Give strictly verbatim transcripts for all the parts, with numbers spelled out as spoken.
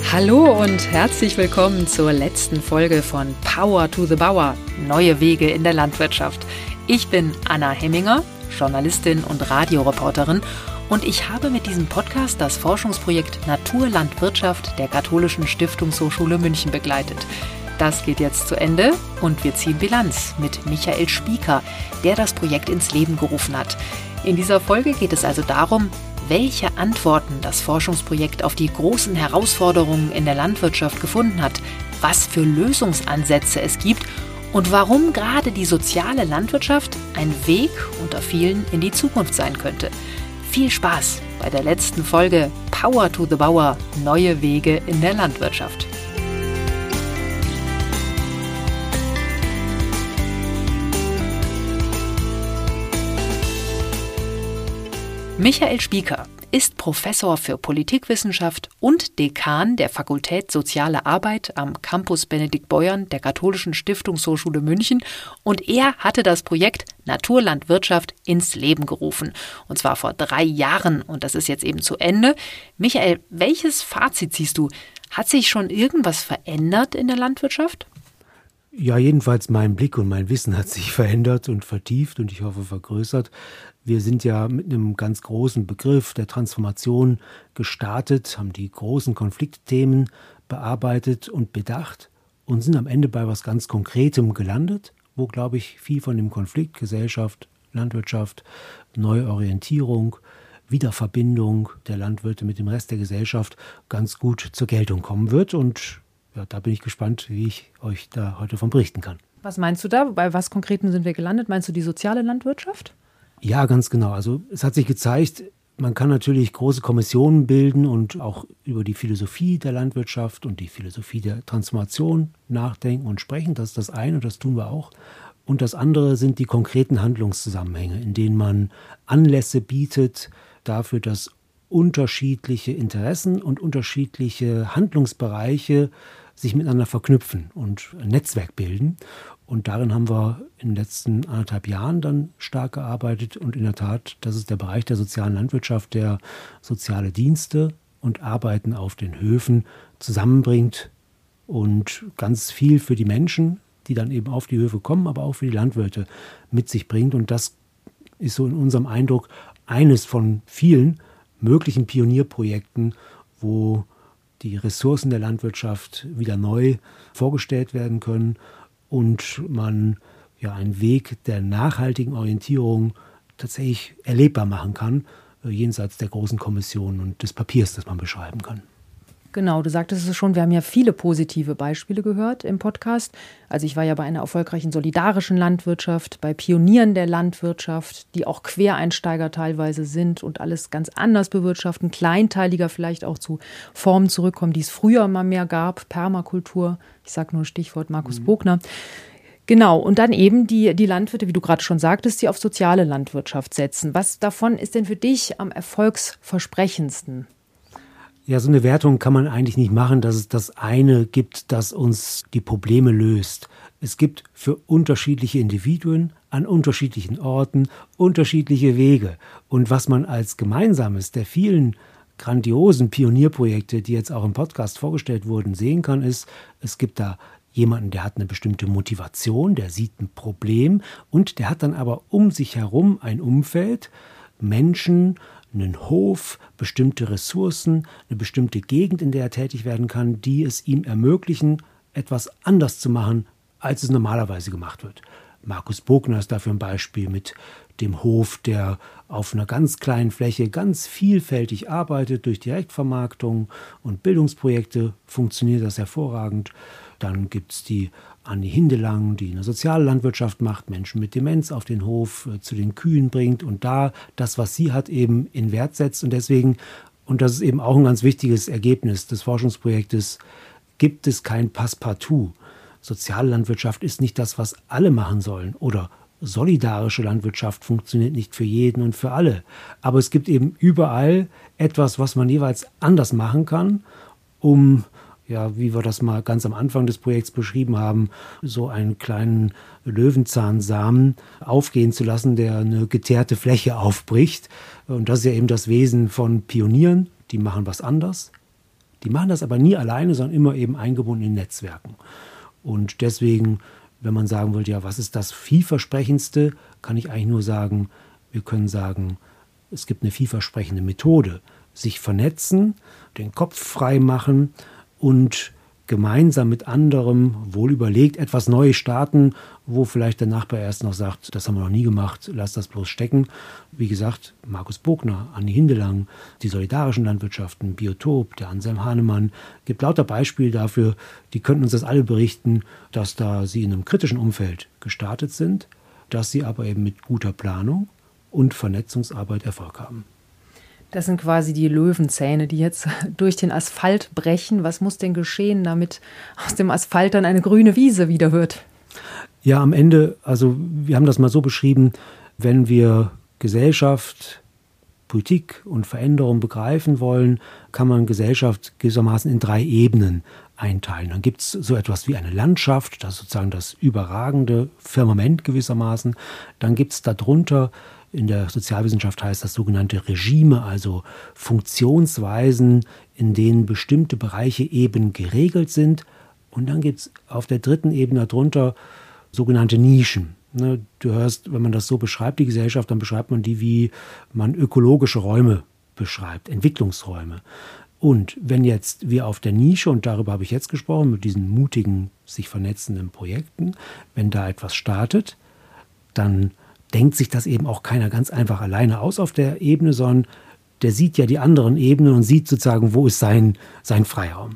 Hallo und herzlich willkommen zur letzten Folge von Power to the Bauer – Neue Wege in der Landwirtschaft. Ich bin Anna Hemminger, Journalistin und Radioreporterin, und ich habe mit diesem Podcast das Forschungsprojekt Naturlandwirtschaft der Katholischen Stiftungshochschule München begleitet. Das geht jetzt zu Ende und wir ziehen Bilanz mit Michael Spieker, der das Projekt ins Leben gerufen hat. In dieser Folge geht es also darum, welche Antworten das Forschungsprojekt auf die großen Herausforderungen in der Landwirtschaft gefunden hat, was für Lösungsansätze es gibt und warum gerade die soziale Landwirtschaft ein Weg unter vielen in die Zukunft sein könnte. Viel Spaß bei der letzten Folge Power to the Bauer – Neue Wege in der Landwirtschaft. Michael Spieker ist Professor für Politikwissenschaft und Dekan der Fakultät Soziale Arbeit am Campus Benedikt Beuern der Katholischen Stiftungshochschule München, und er hatte das Projekt Naturlandwirtschaft ins Leben gerufen. Und zwar vor drei Jahren, und das ist jetzt eben zu Ende. Michael, welches Fazit ziehst du? Hat sich schon irgendwas verändert in der Landwirtschaft? Ja, jedenfalls mein Blick und mein Wissen hat sich verändert und vertieft und ich hoffe vergrößert. Wir sind ja mit einem ganz großen Begriff der Transformation gestartet, haben die großen Konfliktthemen bearbeitet und bedacht und sind am Ende bei was ganz Konkretem gelandet, wo, glaube ich, viel von dem Konflikt Gesellschaft, Landwirtschaft, Neuorientierung, Wiederverbindung der Landwirte mit dem Rest der Gesellschaft ganz gut zur Geltung kommen wird. Und ja, da bin ich gespannt, wie ich euch da heute von berichten kann. Was meinst du da? Bei was Konkreten sind wir gelandet? Meinst du die soziale Landwirtschaft? Ja, ganz genau. Also es hat sich gezeigt, man kann natürlich große Kommissionen bilden und auch über die Philosophie der Landwirtschaft und die Philosophie der Transformation nachdenken und sprechen. Das ist das eine und das tun wir auch. Und das andere sind die konkreten Handlungszusammenhänge, in denen man Anlässe bietet dafür, dass unterschiedliche Interessen und unterschiedliche Handlungsbereiche sich miteinander verknüpfen und ein Netzwerk bilden. Und darin haben wir in den letzten anderthalb Jahren dann stark gearbeitet. Und in der Tat, das ist der Bereich der sozialen Landwirtschaft, der soziale Dienste und Arbeiten auf den Höfen zusammenbringt und ganz viel für die Menschen, die dann eben auf die Höfe kommen, aber auch für die Landwirte mit sich bringt. Und das ist so in unserem Eindruck eines von vielen möglichen Pionierprojekten, wo die Ressourcen der Landwirtschaft wieder neu vorgestellt werden können und man ja einen Weg der nachhaltigen Orientierung tatsächlich erlebbar machen kann, jenseits der großen Kommission und des Papiers, das man beschreiben kann. Genau, du sagtest es schon, wir haben ja viele positive Beispiele gehört im Podcast. Also ich war ja bei einer erfolgreichen solidarischen Landwirtschaft, bei Pionieren der Landwirtschaft, die auch Quereinsteiger teilweise sind und alles ganz anders bewirtschaften, kleinteiliger vielleicht auch zu Formen zurückkommen, die es früher mal mehr gab, Permakultur, ich sage nur Stichwort Markus mhm. Bogner. Genau, und dann eben die, die Landwirte, wie du gerade schon sagtest, die auf soziale Landwirtschaft setzen. Was davon ist denn für dich am erfolgsversprechendsten? Ja, so eine Wertung kann man eigentlich nicht machen, dass es das eine gibt, das uns die Probleme löst. Es gibt für unterschiedliche Individuen an unterschiedlichen Orten unterschiedliche Wege. Und was man als Gemeinsames der vielen grandiosen Pionierprojekte, die jetzt auch im Podcast vorgestellt wurden, sehen kann, ist, es gibt da jemanden, der hat eine bestimmte Motivation, der sieht ein Problem und der hat dann aber um sich herum ein Umfeld, Menschen, einen Hof, bestimmte Ressourcen, eine bestimmte Gegend, in der er tätig werden kann, die es ihm ermöglichen, etwas anders zu machen, als es normalerweise gemacht wird. Markus Bogner ist dafür ein Beispiel mit dem Hof, der auf einer ganz kleinen Fläche ganz vielfältig arbeitet. Durch Direktvermarktung und Bildungsprojekte funktioniert das hervorragend. Dann gibt es die Anni Hindelang, die eine soziale Landwirtschaft macht, Menschen mit Demenz auf den Hof äh, zu den Kühen bringt und da das, was sie hat, eben in Wert setzt. Und deswegen, und das ist eben auch ein ganz wichtiges Ergebnis des Forschungsprojektes, gibt es kein Passepartout. Soziale Landwirtschaft ist nicht das, was alle machen sollen, oder solidarische Landwirtschaft funktioniert nicht für jeden und für alle. Aber es gibt eben überall etwas, was man jeweils anders machen kann, um, ja, wie wir das mal ganz am Anfang des Projekts beschrieben haben, so einen kleinen Löwenzahnsamen aufgehen zu lassen, der eine geteerte Fläche aufbricht. Und das ist ja eben das Wesen von Pionieren. Die machen was anders, Die machen das aber nie alleine, sondern immer eben eingebunden in Netzwerken. Und deswegen, wenn man sagen will, ja, was ist das vielversprechendste, kann ich eigentlich nur sagen, wir können sagen, es gibt eine vielversprechende Methode. Sich vernetzen, den Kopf frei machen und gemeinsam mit anderem wohl überlegt etwas Neues starten, wo vielleicht der Nachbar erst noch sagt, das haben wir noch nie gemacht, lass das bloß stecken. Wie gesagt, Markus Bogner, Anni Hindelang, die solidarischen Landwirtschaften, Biotop, der Anselm Hahnemann, gibt lauter Beispiele dafür, die könnten uns das alle berichten, dass da sie in einem kritischen Umfeld gestartet sind, dass sie aber eben mit guter Planung und Vernetzungsarbeit Erfolg haben. Das sind quasi die Löwenzähne, die jetzt durch den Asphalt brechen. Was muss denn geschehen, damit aus dem Asphalt dann eine grüne Wiese wieder wird? Ja, am Ende, also wir haben das mal so beschrieben, wenn wir Gesellschaft, Politik und Veränderung begreifen wollen, kann man Gesellschaft gewissermaßen in drei Ebenen einteilen. Dann gibt es so etwas wie eine Landschaft, das ist sozusagen das überragende Firmament gewissermaßen. Dann gibt es darunter, in der Sozialwissenschaft heißt das sogenannte Regime, also Funktionsweisen, in denen bestimmte Bereiche eben geregelt sind. Und dann gibt es auf der dritten Ebene darunter sogenannte Nischen. Du hörst, wenn man das so beschreibt, die Gesellschaft, dann beschreibt man die, wie man ökologische Räume beschreibt, Entwicklungsräume. Und wenn jetzt wir auf der Nische, und darüber habe ich jetzt gesprochen, mit diesen mutigen, sich vernetzenden Projekten, wenn da etwas startet, dann denkt sich das eben auch keiner ganz einfach alleine aus auf der Ebene, sondern der sieht ja die anderen Ebenen und sieht sozusagen, wo ist sein, sein Freiraum.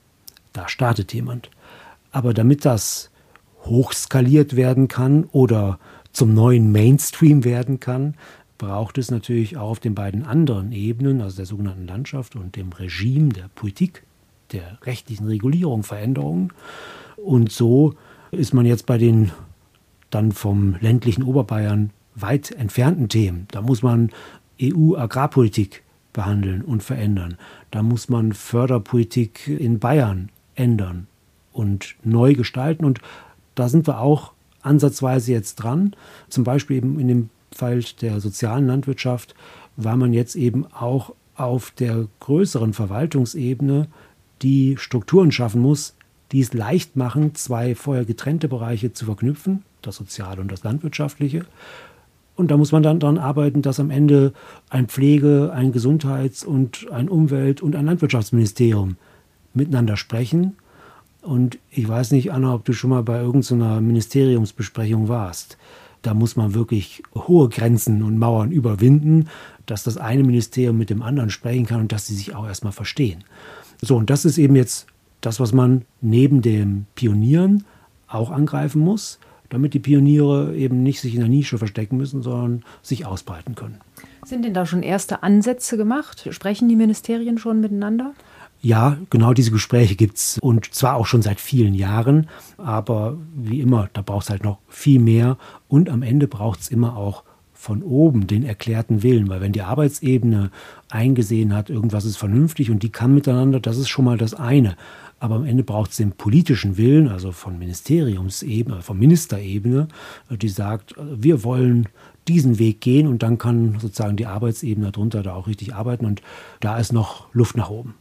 Da startet jemand. Aber damit das hochskaliert werden kann oder zum neuen Mainstream werden kann, braucht es natürlich auch auf den beiden anderen Ebenen, also der sogenannten Landschaft und dem Regime, der Politik, der rechtlichen Regulierung, Veränderungen. Und so ist man jetzt bei den dann vom ländlichen Oberbayern weit entfernten Themen. Da muss man E U-Agrarpolitik behandeln und verändern. Da muss man Förderpolitik in Bayern ändern und neu gestalten. Und da sind wir auch ansatzweise jetzt dran. Zum Beispiel eben in dem Fall der sozialen Landwirtschaft, weil man jetzt eben auch auf der größeren Verwaltungsebene die Strukturen schaffen muss, die es leicht machen, zwei vorher getrennte Bereiche zu verknüpfen, das Soziale und das Landwirtschaftliche. Und da muss man dann daran arbeiten, dass am Ende ein Pflege-, ein Gesundheits- und ein Umwelt- und ein Landwirtschaftsministerium miteinander sprechen. Und ich weiß nicht, Anna, ob du schon mal bei irgendeiner Ministeriumsbesprechung warst. Da muss man wirklich hohe Grenzen und Mauern überwinden, dass das eine Ministerium mit dem anderen sprechen kann und dass sie sich auch erstmal verstehen. So, und das ist eben jetzt das, was man neben dem Pionieren auch angreifen muss, damit die Pioniere eben nicht sich in der Nische verstecken müssen, sondern sich ausbreiten können. Sind denn da schon erste Ansätze gemacht? Sprechen die Ministerien schon miteinander? Ja, genau diese Gespräche gibt es und zwar auch schon seit vielen Jahren, aber wie immer, da braucht es halt noch viel mehr und am Ende braucht es immer auch von oben den erklärten Willen, weil wenn die Arbeitsebene eingesehen hat, irgendwas ist vernünftig und die kann miteinander, das ist schon mal das eine. Aber am Ende braucht es den politischen Willen, also von Ministeriumsebene, von Ministerebene, die sagt, wir wollen diesen Weg gehen und dann kann sozusagen die Arbeitsebene darunter da auch richtig arbeiten und da ist noch Luft nach oben.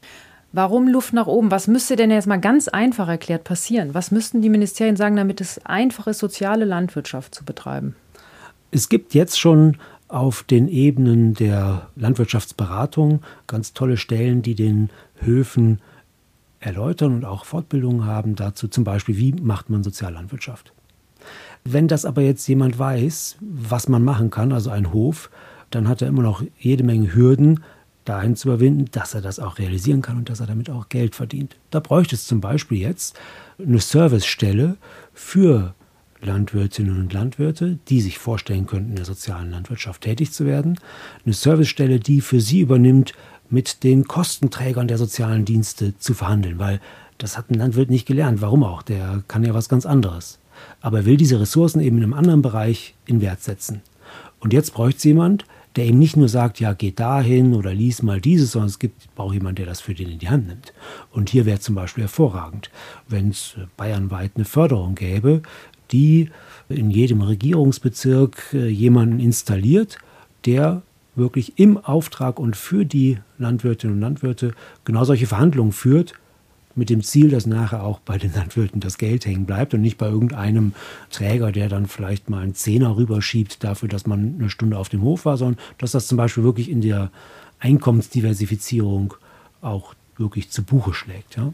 Warum Luft nach oben? Was müsste denn jetzt mal ganz einfach erklärt passieren? Was müssten die Ministerien sagen, damit es einfach ist, soziale Landwirtschaft zu betreiben? Es gibt jetzt schon auf den Ebenen der Landwirtschaftsberatung ganz tolle Stellen, die den Höfen erläutern und auch Fortbildungen haben dazu, zum Beispiel, wie macht man Soziallandwirtschaft. Wenn das aber jetzt jemand weiß, was man machen kann, also ein Hof, dann hat er immer noch jede Menge Hürden, dahin zu überwinden, dass er das auch realisieren kann und dass er damit auch Geld verdient. Da bräuchte es zum Beispiel jetzt eine Servicestelle für Landwirtinnen und Landwirte, die sich vorstellen könnten, in der sozialen Landwirtschaft tätig zu werden. Eine Servicestelle, die für sie übernimmt, mit den Kostenträgern der sozialen Dienste zu verhandeln, weil das hat ein Landwirt nicht gelernt. Warum auch? Der kann ja was ganz anderes. Aber er will diese Ressourcen eben in einem anderen Bereich in Wert setzen. Und jetzt bräuchte es jemand, der eben nicht nur sagt, ja, geht dahin oder lies mal dieses, sondern es gibt braucht jemand, der das für den in die Hand nimmt. Und hier wäre zum Beispiel hervorragend, wenn es bayernweit eine Förderung gäbe, die in jedem Regierungsbezirk jemanden installiert, der wirklich im Auftrag und für die Landwirtinnen und Landwirte genau solche Verhandlungen führt, mit dem Ziel, dass nachher auch bei den Landwirten das Geld hängen bleibt und nicht bei irgendeinem Träger, der dann vielleicht mal einen Zehner rüberschiebt dafür, dass man eine Stunde auf dem Hof war, sondern dass das zum Beispiel wirklich in der Einkommensdiversifizierung auch wirklich zu Buche schlägt. Ja?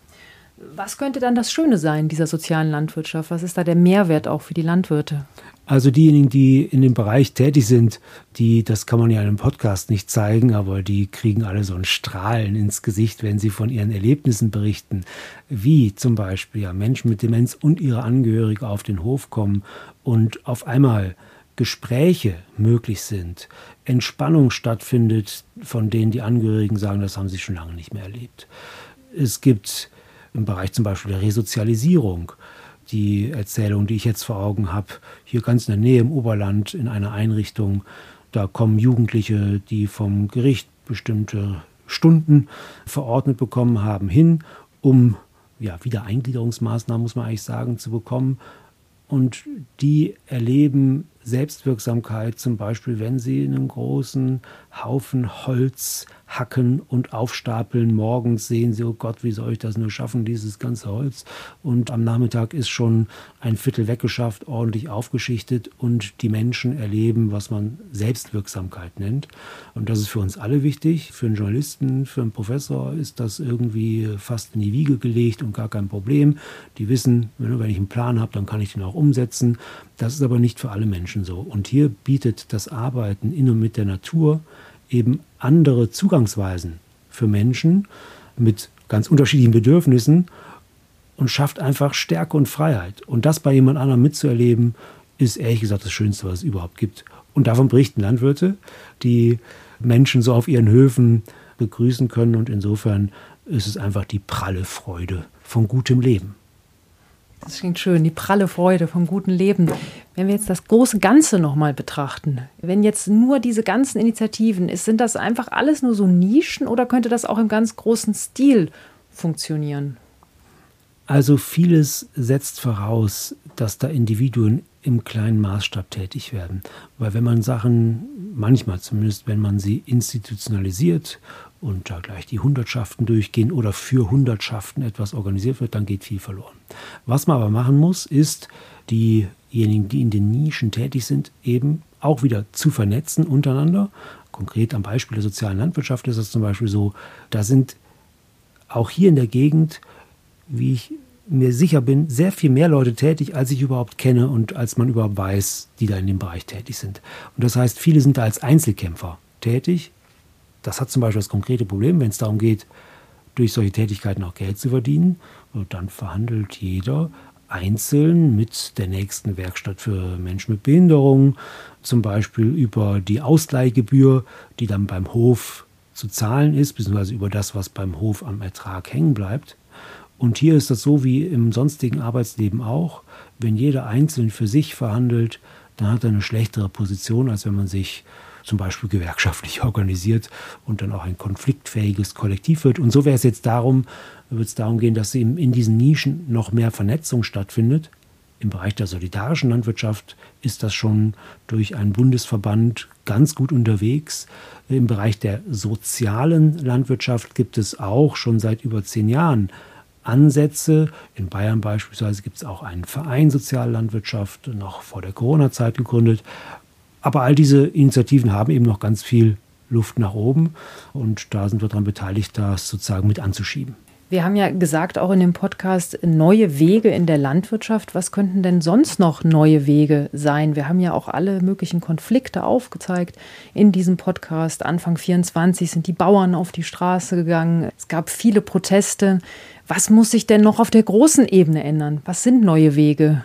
Was könnte dann das Schöne sein dieser sozialen Landwirtschaft? Was ist da der Mehrwert auch für die Landwirte? Also diejenigen, die in dem Bereich tätig sind, die, das kann man ja in einem Podcast nicht zeigen, aber die kriegen alle so ein Strahlen ins Gesicht, wenn sie von ihren Erlebnissen berichten, wie zum Beispiel ja, Menschen mit Demenz und ihre Angehörige auf den Hof kommen und auf einmal Gespräche möglich sind, Entspannung stattfindet, von denen die Angehörigen sagen, das haben sie schon lange nicht mehr erlebt. Es gibt im Bereich zum Beispiel der Resozialisierung die Erzählung, die ich jetzt vor Augen habe, hier ganz in der Nähe im Oberland in einer Einrichtung, da kommen Jugendliche, die vom Gericht bestimmte Stunden verordnet bekommen haben, hin, um ja, Wiedereingliederungsmaßnahmen, muss man eigentlich sagen, zu bekommen. Und die erleben Selbstwirksamkeit, zum Beispiel, wenn sie einen großen Haufen Holz hacken und aufstapeln. Morgens sehen sie, oh Gott, wie soll ich das nur schaffen, dieses ganze Holz. Und am Nachmittag ist schon ein Viertel weggeschafft, ordentlich aufgeschichtet und die Menschen erleben, was man Selbstwirksamkeit nennt. Und das ist für uns alle wichtig. Für einen Journalisten, für einen Professor ist das irgendwie fast in die Wiege gelegt und gar kein Problem. Die wissen, wenn ich einen Plan habe, dann kann ich den auch umsetzen. Das ist aber nicht für alle Menschen so. Und hier bietet das Arbeiten in und mit der Natur eben andere Zugangsweisen für Menschen mit ganz unterschiedlichen Bedürfnissen und schafft einfach Stärke und Freiheit. Und das bei jemand anderem mitzuerleben, ist ehrlich gesagt das Schönste, was es überhaupt gibt. Und davon berichten Landwirte, die Menschen so auf ihren Höfen begrüßen können. Und insofern ist es einfach die pralle Freude von gutem Leben. Das klingt schön, die pralle Freude vom guten Leben. Wenn wir jetzt das große Ganze nochmal betrachten, wenn jetzt nur diese ganzen Initiativen, ist, sind das einfach alles nur so Nischen oder könnte das auch im ganz großen Stil funktionieren? Also vieles setzt voraus, dass da Individuen im kleinen Maßstab tätig werden. Weil wenn man Sachen, manchmal zumindest, wenn man sie institutionalisiert und da gleich die Hundertschaften durchgehen oder für Hundertschaften etwas organisiert wird, dann geht viel verloren. Was man aber machen muss, ist, diejenigen, die in den Nischen tätig sind, eben auch wieder zu vernetzen untereinander. Konkret am Beispiel der sozialen Landwirtschaft ist das zum Beispiel so, da sind auch hier in der Gegend, wie ich mir sicher bin, sehr viel mehr Leute tätig, als ich überhaupt kenne und als man überhaupt weiß, die da in dem Bereich tätig sind. Und das heißt, viele sind da als Einzelkämpfer tätig. Das hat zum Beispiel das konkrete Problem, wenn es darum geht, durch solche Tätigkeiten auch Geld zu verdienen. Und dann verhandelt jeder einzeln mit der nächsten Werkstatt für Menschen mit Behinderung, zum Beispiel über die Ausleihgebühr, die dann beim Hof zu zahlen ist, beziehungsweise über das, was beim Hof am Ertrag hängen bleibt. Und hier ist das so wie im sonstigen Arbeitsleben auch. Wenn jeder einzeln für sich verhandelt, dann hat er eine schlechtere Position, als wenn man sich zum Beispiel gewerkschaftlich organisiert und dann auch ein konfliktfähiges Kollektiv wird. Und so wäre es jetzt darum, wird es darum gehen, dass eben in diesen Nischen noch mehr Vernetzung stattfindet. Im Bereich der solidarischen Landwirtschaft ist das schon durch einen Bundesverband ganz gut unterwegs. Im Bereich der sozialen Landwirtschaft gibt es auch schon seit über zehn Jahren Ansätze. In Bayern beispielsweise gibt es auch einen Verein Soziallandwirtschaft, noch vor der Corona-Zeit gegründet. Aber all diese Initiativen haben eben noch ganz viel Luft nach oben und da sind wir daran beteiligt, das sozusagen mit anzuschieben. Wir haben ja gesagt, auch in dem Podcast, neue Wege in der Landwirtschaft. Was könnten denn sonst noch neue Wege sein? Wir haben ja auch alle möglichen Konflikte aufgezeigt in diesem Podcast. Anfang vierundzwanzig sind die Bauern auf die Straße gegangen. Es gab viele Proteste. Was muss sich denn noch auf der großen Ebene ändern? Was sind neue Wege?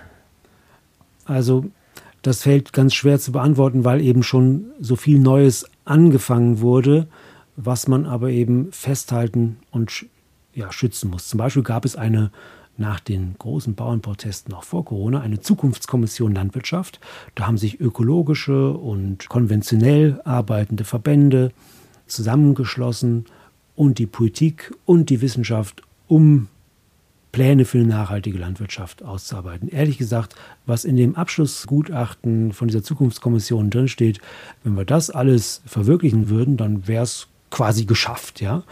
Also das fällt ganz schwer zu beantworten, weil eben schon so viel Neues angefangen wurde, was man aber eben festhalten und ja, schützen muss. Zum Beispiel gab es eine, nach den großen Bauernprotesten noch vor Corona, eine Zukunftskommission Landwirtschaft. Da haben sich ökologische und konventionell arbeitende Verbände zusammengeschlossen und die Politik und die Wissenschaft, um Pläne für eine nachhaltige Landwirtschaft auszuarbeiten. Ehrlich gesagt, was in dem Abschlussgutachten von dieser Zukunftskommission drinsteht, wenn wir das alles verwirklichen würden, dann wäre es quasi geschafft, ja.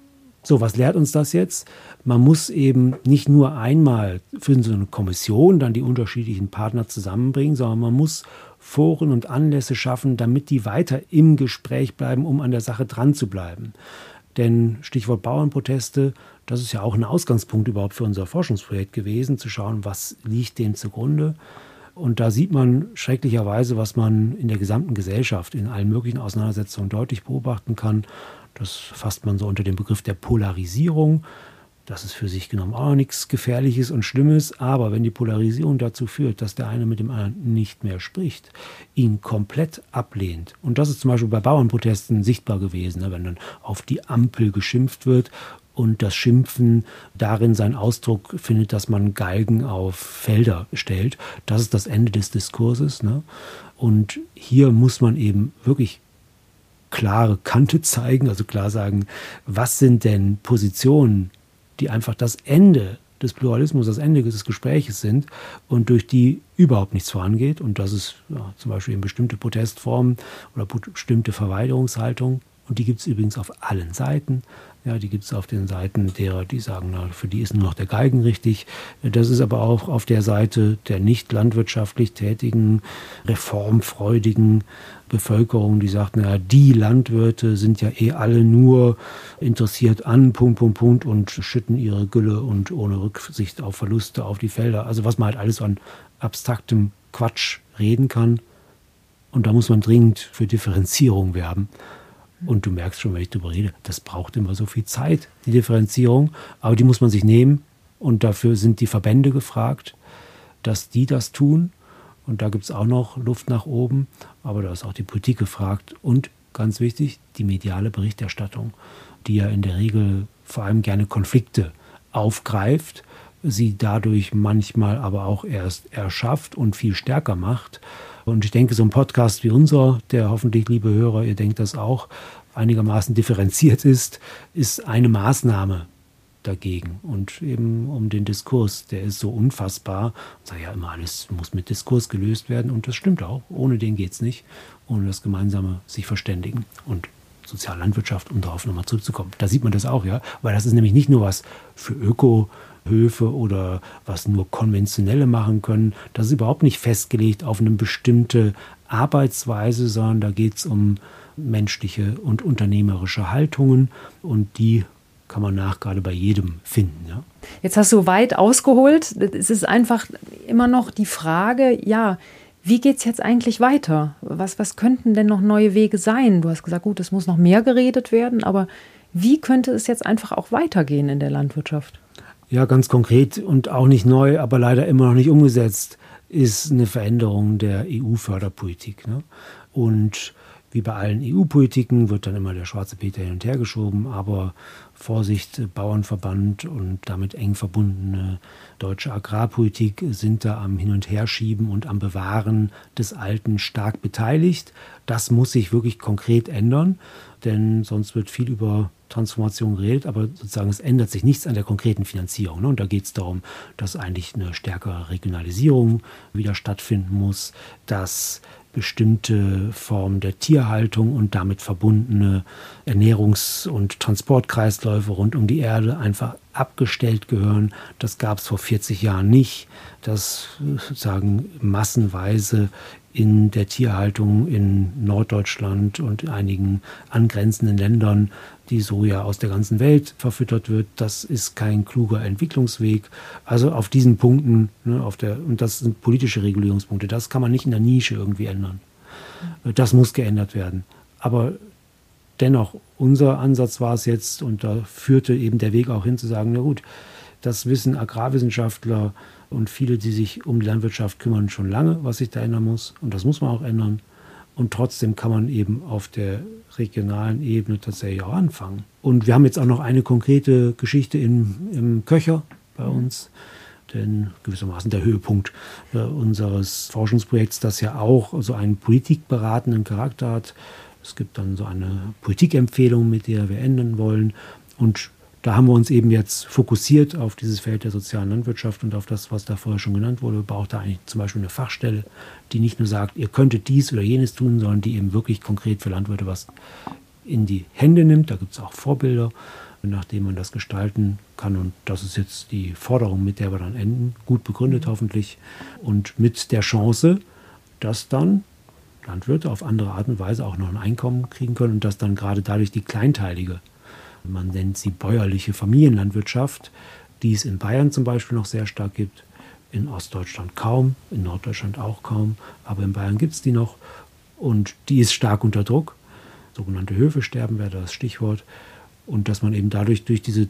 So, was lehrt uns das jetzt? Man muss eben nicht nur einmal für so eine Kommission dann die unterschiedlichen Partner zusammenbringen, sondern man muss Foren und Anlässe schaffen, damit die weiter im Gespräch bleiben, um an der Sache dran zu bleiben. Denn Stichwort Bauernproteste, das ist ja auch ein Ausgangspunkt überhaupt für unser Forschungsprojekt gewesen, zu schauen, was liegt dem zugrunde. Und da sieht man schrecklicherweise, was man in der gesamten Gesellschaft, in allen möglichen Auseinandersetzungen deutlich beobachten kann. Das fasst man so unter dem Begriff der Polarisierung. Das ist für sich genommen auch nichts Gefährliches und Schlimmes. Aber wenn die Polarisierung dazu führt, dass der eine mit dem anderen nicht mehr spricht, ihn komplett ablehnt. Und das ist zum Beispiel bei Bauernprotesten sichtbar gewesen, wenn dann auf die Ampel geschimpft wird und das Schimpfen darin seinen Ausdruck findet, dass man Galgen auf Felder stellt. Das ist das Ende des Diskurses. Und hier muss man eben wirklich klare Kante zeigen, also klar sagen, was sind denn Positionen, die einfach das Ende des Pluralismus, das Ende des Gespräches sind und durch die überhaupt nichts vorangeht. Und das ist ja, zum Beispiel eben bestimmte Protestformen oder bestimmte Verweigerungshaltungen. Und die gibt es übrigens auf allen Seiten. Ja, die gibt es auf den Seiten derer, die sagen, na, für die ist nur noch der Galgen richtig. Das ist aber auch auf der Seite der nicht landwirtschaftlich tätigen, reformfreudigen Bevölkerung, die sagt, naja, die Landwirte sind ja eh alle nur interessiert an Punkt, Punkt, Punkt und schütten ihre Gülle und ohne Rücksicht auf Verluste auf die Felder. Also was man halt alles an abstraktem Quatsch reden kann. Und da muss man dringend für Differenzierung werben. Und du merkst schon, wenn ich darüber rede, das braucht immer so viel Zeit, die Differenzierung. Aber die muss man sich nehmen. Und dafür sind die Verbände gefragt, dass die das tun. Und da gibt es auch noch Luft nach oben. Aber da ist auch die Politik gefragt. Und ganz wichtig, die mediale Berichterstattung, die ja in der Regel vor allem gerne Konflikte aufgreift, sie dadurch manchmal aber auch erst erschafft und viel stärker macht. Und ich denke, so ein Podcast wie unser, der hoffentlich, liebe Hörer, ihr denkt das auch, einigermaßen differenziert ist, ist eine Maßnahme dagegen. Und eben um den Diskurs, der ist so unfassbar. Ich sage ja immer, alles muss mit Diskurs gelöst werden. Und das stimmt auch. Ohne den geht es nicht. Ohne das gemeinsame sich verständigen. Und Soziallandwirtschaft, um darauf nochmal zurückzukommen. Da sieht man das auch, ja. Weil das ist nämlich nicht nur was für Öko- Höfe oder was nur Konventionelle machen können. Das ist überhaupt nicht festgelegt auf eine bestimmte Arbeitsweise, sondern da geht es um menschliche und unternehmerische Haltungen und die kann man nach gerade bei jedem finden. Ja. Jetzt hast du weit ausgeholt. Es ist einfach immer noch die Frage, ja, wie geht es jetzt eigentlich weiter? Was, was könnten denn noch neue Wege sein? Du hast gesagt, gut, es muss noch mehr geredet werden, aber wie könnte es jetzt einfach auch weitergehen in der Landwirtschaft? Ja, ganz konkret und auch nicht neu, aber leider immer noch nicht umgesetzt, ist eine Veränderung der E U-Förderpolitik. Ne? Und wie bei allen E U-Politiken wird dann immer der schwarze Peter hin und her geschoben, aber Vorsicht, Bauernverband und damit eng verbundene deutsche Agrarpolitik sind da am Hin- und Herschieben und am Bewahren des Alten stark beteiligt. Das muss sich wirklich konkret ändern, denn sonst wird viel über Transformation geredet, aber sozusagen es ändert sich nichts an der konkreten Finanzierung. Ne? Und da geht es darum, dass eigentlich eine stärkere Regionalisierung wieder stattfinden muss, dass bestimmte Formen der Tierhaltung und damit verbundene Ernährungs- und Transportkreisläufe rund um die Erde einfach abgestellt gehören. Das gab es vor vierzig Jahren nicht, dass sozusagen massenweise in der Tierhaltung in Norddeutschland und in einigen angrenzenden Ländern die Soja aus der ganzen Welt verfüttert wird. Das ist kein kluger Entwicklungsweg. Also auf diesen Punkten, ne, auf der, und das sind politische Regulierungspunkte, das kann man nicht in der Nische irgendwie ändern. Das muss geändert werden. Aber dennoch, unser Ansatz war es jetzt, und da führte eben der Weg auch hin zu sagen, na gut, das wissen Agrarwissenschaftler und viele, die sich um die Landwirtschaft kümmern, schon lange, was sich da ändern muss. Und das muss man auch ändern. Und trotzdem kann man eben auf der regionalen Ebene tatsächlich auch anfangen. Und wir haben jetzt auch noch eine konkrete Geschichte im, im Köcher bei uns. Denn gewissermaßen der Höhepunkt äh, unseres Forschungsprojekts, das ja auch so einen politikberatenden Charakter hat. Es gibt dann so eine Politikempfehlung, mit der wir enden wollen. Und da haben wir uns eben jetzt fokussiert auf dieses Feld der sozialen Landwirtschaft und auf das, was da vorher schon genannt wurde. Wir brauchen da eigentlich zum Beispiel eine Fachstelle, die nicht nur sagt, ihr könntet dies oder jenes tun, sondern die eben wirklich konkret für Landwirte was in die Hände nimmt. Da gibt es auch Vorbilder, nach denen man das gestalten kann. Und das ist jetzt die Forderung, mit der wir dann enden. Gut begründet hoffentlich. Und mit der Chance, dass dann Landwirte auf andere Art und Weise auch noch ein Einkommen kriegen können und dass dann gerade dadurch die kleinteilige, man nennt sie bäuerliche Familienlandwirtschaft, die es in Bayern zum Beispiel noch sehr stark gibt, in Ostdeutschland kaum, in Norddeutschland auch kaum, aber in Bayern gibt es die noch und die ist stark unter Druck. Sogenannte Höfesterben wäre das Stichwort. Und dass man eben dadurch durch diese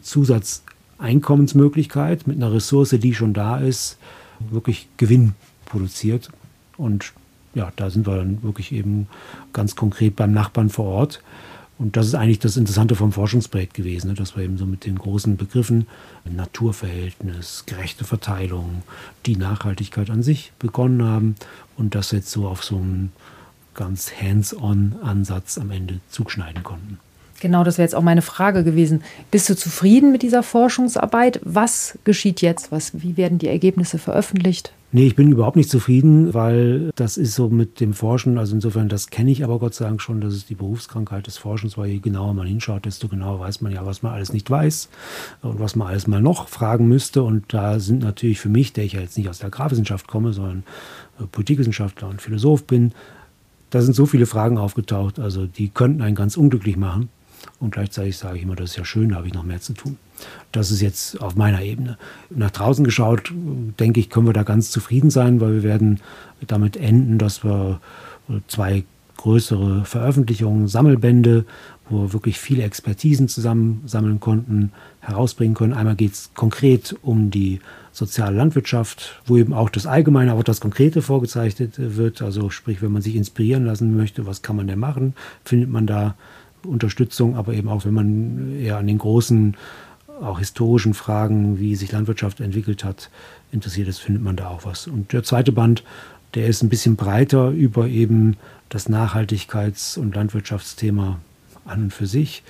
Zusatzeinkommensmöglichkeit mit einer Ressource, die schon da ist, wirklich Gewinn produziert. Und ja, da sind wir dann wirklich eben ganz konkret beim Nachbarn vor Ort. Und das ist eigentlich das Interessante vom Forschungsprojekt gewesen, ne, dass wir eben so mit den großen Begriffen Naturverhältnis, gerechte Verteilung, die Nachhaltigkeit an sich begonnen haben und das jetzt so auf so einen ganz hands-on-Ansatz am Ende zuschneiden konnten. Genau, das wäre jetzt auch meine Frage gewesen. Bist du zufrieden mit dieser Forschungsarbeit? Was geschieht jetzt? Was, wie werden die Ergebnisse veröffentlicht? Nee, ich bin überhaupt nicht zufrieden, weil das ist so mit dem Forschen, also insofern, das kenne ich aber Gott sei Dank schon, das ist die Berufskrankheit des Forschens, weil je genauer man hinschaut, desto genauer weiß man ja, was man alles nicht weiß und was man alles mal noch fragen müsste. Und da sind natürlich für mich, der ich ja jetzt nicht aus der Agrarwissenschaft komme, sondern Politikwissenschaftler und Philosoph bin, da sind so viele Fragen aufgetaucht, also die könnten einen ganz unglücklich machen. Und gleichzeitig sage ich immer, das ist ja schön, da habe ich noch mehr zu tun. Das ist jetzt auf meiner Ebene. Nach draußen geschaut, denke ich, können wir da ganz zufrieden sein, weil wir werden damit enden, dass wir zwei größere Veröffentlichungen, Sammelbände, wo wir wirklich viele Expertisen zusammensammeln konnten, herausbringen können. Einmal geht es konkret um die soziale Landwirtschaft, wo eben auch das Allgemeine, aber auch das Konkrete vorgezeichnet wird. Also sprich, wenn man sich inspirieren lassen möchte, was kann man denn machen, findet man da Unterstützung, aber eben auch, wenn man eher an den großen, auch historischen Fragen, wie sich Landwirtschaft entwickelt hat, interessiert ist, findet man da auch was. Und der zweite Band, der ist ein bisschen breiter über eben das Nachhaltigkeits- und Landwirtschaftsthema an und für sich.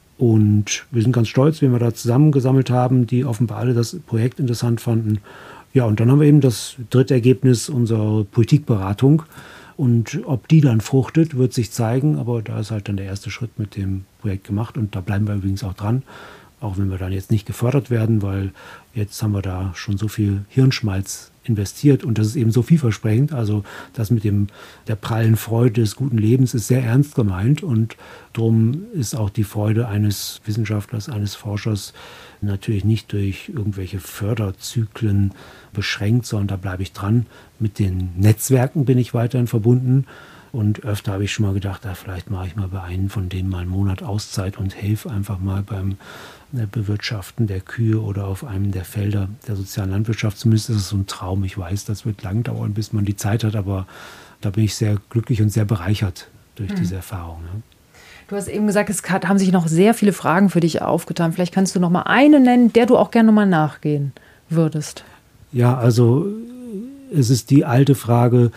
Und wir sind ganz stolz, wen wir da zusammengesammelt haben, die offenbar alle das Projekt interessant fanden. Ja, und dann haben wir eben das dritte Ergebnis unserer Politikberatung. Und ob die dann fruchtet, wird sich zeigen. Aber da ist halt dann der erste Schritt mit dem Projekt gemacht. Und da bleiben wir übrigens auch dran. Auch wenn wir dann jetzt nicht gefördert werden, weil jetzt haben wir da schon so viel Hirnschmalz investiert und das ist eben so vielversprechend. Also das mit dem der prallen Freude des guten Lebens ist sehr ernst gemeint und darum ist auch die Freude eines Wissenschaftlers, eines Forschers natürlich nicht durch irgendwelche Förderzyklen beschränkt, sondern da bleibe ich dran. Mit den Netzwerken bin ich weiterhin verbunden. Und öfter habe ich schon mal gedacht, ja, vielleicht mache ich mal bei einem von denen mal einen Monat Auszeit und helfe einfach mal beim Bewirtschaften der Kühe oder auf einem der Felder der sozialen Landwirtschaft. Zumindest ist es so ein Traum. Ich weiß, das wird lang dauern, bis man die Zeit hat, aber da bin ich sehr glücklich und sehr bereichert durch hm. diese Erfahrung. Ja. Du hast eben gesagt, es haben sich noch sehr viele Fragen für dich aufgetan. Vielleicht kannst du noch mal eine nennen, der du auch gerne noch mal nachgehen würdest. Ja, also es ist die alte Frage,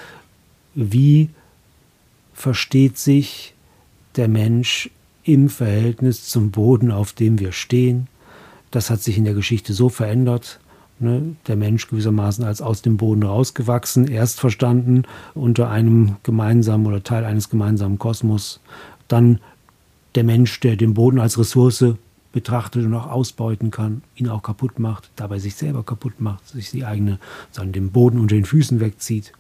wie versteht sich der Mensch im Verhältnis zum Boden, auf dem wir stehen. Das hat sich in der Geschichte so verändert. Ne? Der Mensch gewissermaßen als aus dem Boden rausgewachsen, erst verstanden unter einem gemeinsamen oder Teil eines gemeinsamen Kosmos. Dann der Mensch, der den Boden als Ressource betrachtet und auch ausbeuten kann, ihn auch kaputt macht, dabei sich selber kaputt macht, sich die eigene, sagen, den Boden unter den Füßen wegzieht.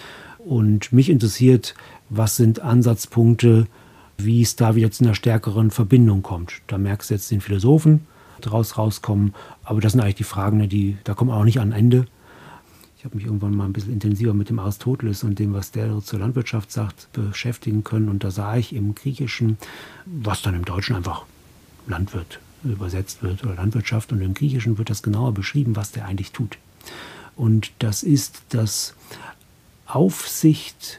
Und mich interessiert, was sind Ansatzpunkte, wie es da wieder zu einer stärkeren Verbindung kommt. Da merkst du jetzt den Philosophen daraus rauskommen, aber das sind eigentlich die Fragen, die, da kommen auch nicht an Ende. Ich habe mich irgendwann mal ein bisschen intensiver mit dem Aristoteles und dem, was der zur Landwirtschaft sagt, beschäftigen können. Und da sah ich im Griechischen, was dann im Deutschen einfach Landwirt übersetzt wird oder Landwirtschaft. Und im Griechischen wird das genauer beschrieben, was der eigentlich tut. Und das ist das Aufsicht,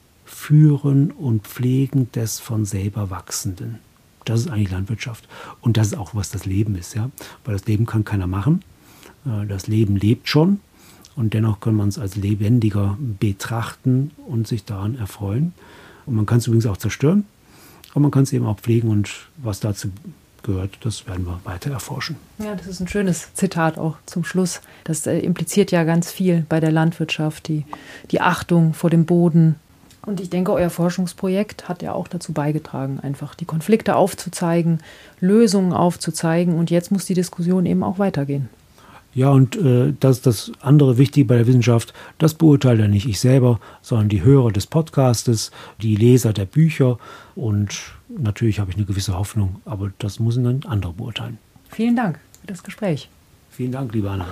Führen und Pflegen des von selber Wachsenden. Das ist eigentlich Landwirtschaft. Und das ist auch, was das Leben ist. Ja? Weil das Leben kann keiner machen. Das Leben lebt schon. Und dennoch kann man es als lebendiger betrachten und sich daran erfreuen. Und man kann es übrigens auch zerstören. Aber man kann es eben auch pflegen. Und was dazu gehört, das werden wir weiter erforschen. Ja, das ist ein schönes Zitat auch zum Schluss. Das äh, impliziert ja ganz viel bei der Landwirtschaft, die, die Achtung vor dem Boden. Und ich denke, euer Forschungsprojekt hat ja auch dazu beigetragen, einfach die Konflikte aufzuzeigen, Lösungen aufzuzeigen. Und jetzt muss die Diskussion eben auch weitergehen. Ja, und äh, das ist das andere Wichtige bei der Wissenschaft, das beurteile ja nicht ich selber, sondern die Hörer des Podcastes, die Leser der Bücher. Und natürlich habe ich eine gewisse Hoffnung, aber das müssen dann andere beurteilen. Vielen Dank für das Gespräch. Vielen Dank, liebe Anna.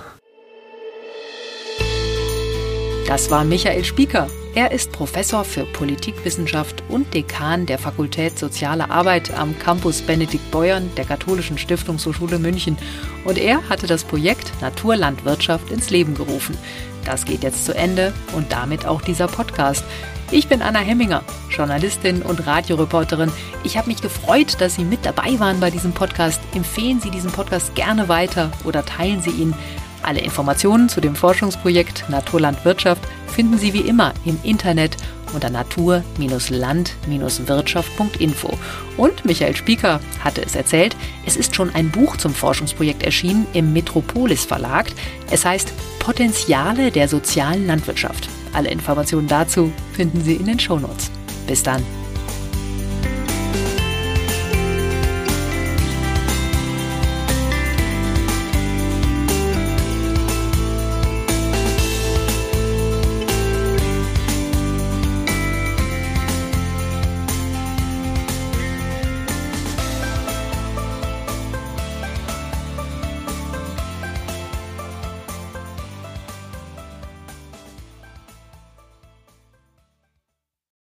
Das war Michael Spieker. Er ist Professor für Politikwissenschaft und Dekan der Fakultät Soziale Arbeit am Campus Benedikt Beuern der Katholischen Stiftungshochschule München. Und er hatte das Projekt Naturlandwirtschaft ins Leben gerufen. Das geht jetzt zu Ende und damit auch dieser Podcast. Ich bin Anna Hemminger, Journalistin und Radioreporterin. Ich habe mich gefreut, dass Sie mit dabei waren bei diesem Podcast. Empfehlen Sie diesen Podcast gerne weiter oder teilen Sie ihn. Alle Informationen zu dem Forschungsprojekt Naturlandwirtschaft finden Sie wie immer im Internet unter natur Land Wirtschaft Punkt info. Und Michael Spieker hatte es erzählt, es ist schon ein Buch zum Forschungsprojekt erschienen im Metropolis Verlag. Es heißt Potenziale der sozialen Landwirtschaft. Alle Informationen dazu finden Sie in den Shownotes. Bis dann.